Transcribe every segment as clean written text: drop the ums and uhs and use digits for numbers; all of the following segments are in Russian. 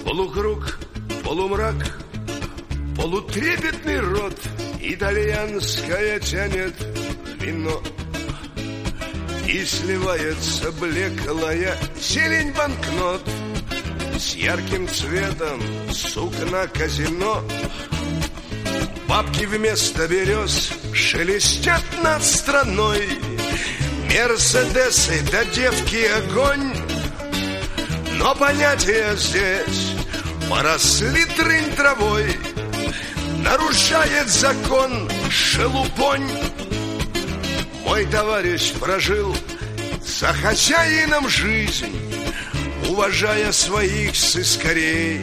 Полукруг, полумрак, полутрепетный рот, итальянское тянет вино. И сливается блеклая зелень банкнот с ярким цветом сукна казино. Бабки вместо берез шелестят над страной, мерседесы да девки огонь. Но понятия здесь поросли трынь травой, нарушает закон шелупонь. Мой товарищ прожил за хозяином жизнь, уважая своих сыскарей.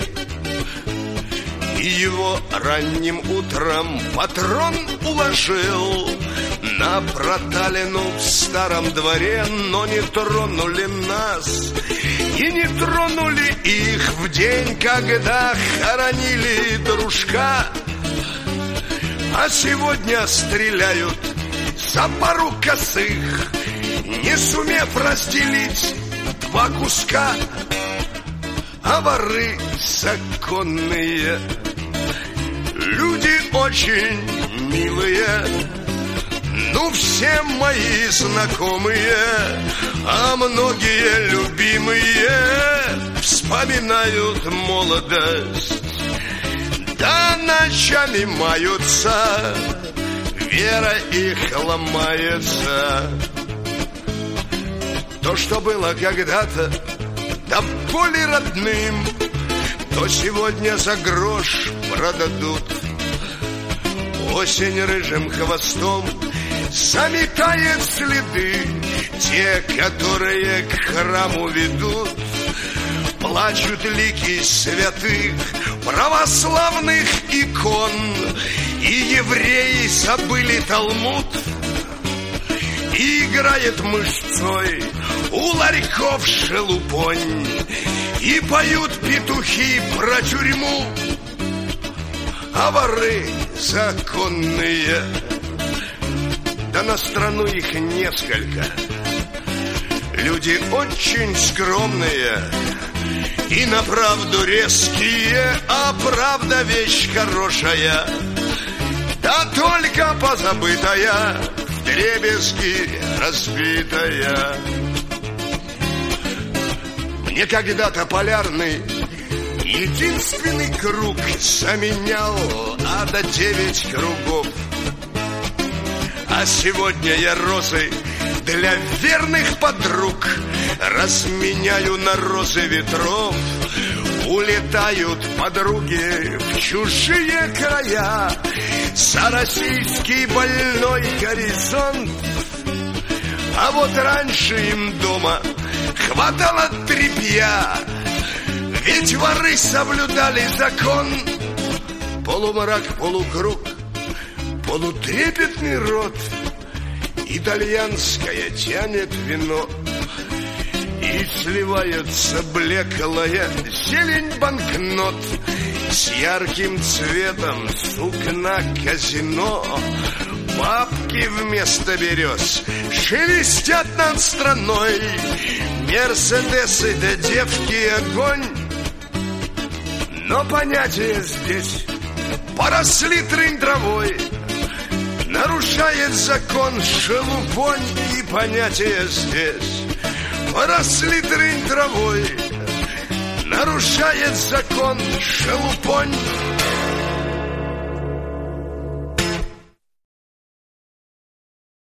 И его ранним утром патрон уложил на проталину в старом дворе. Но не тронули нас и не тронули их в день, когда хоронили дружка. А сегодня стреляют за пару косых, не сумев разделить два куска. А воры законные люди очень милые, ну все мои знакомые, а многие любимые вспоминают молодость, да ночами маются, вера их ломается. То, что было когда-то до боли родным, то сегодня за грош продадут. Осень рыжим хвостом заметает следы, те, которые к храму ведут. Плачут лики святых православных икон, и евреи забыли Талмуд. И играет мышцой у ларьков шелупонь, и поют петухи про тюрьму. А воры законные, да на страну их несколько, люди очень скромные и на правду резкие, а правда вещь хорошая, да только позабытая, вдребезги разбитая. Мне когда-то полярный единственный круг заменял ада 9 кругов. А сегодня я розы для верных подруг разменяю на розы ветров. Улетают подруги в чужие края за российский больной горизонт. А вот раньше им дома хватало тряпья, ведь воры соблюдали закон. Полумрак, полукруг, полутрепетный рот, итальянское тянет вино. И сливается блеклая зелень банкнот с ярким цветом сукна казино. Бабки вместо берез шелестят над страной, мерседесы да девки огонь. Но понятия здесь поросли трынь травой, нарушает закон шелупонь. И понятия здесь поросли трынь травой, нарушает закон шелупонь.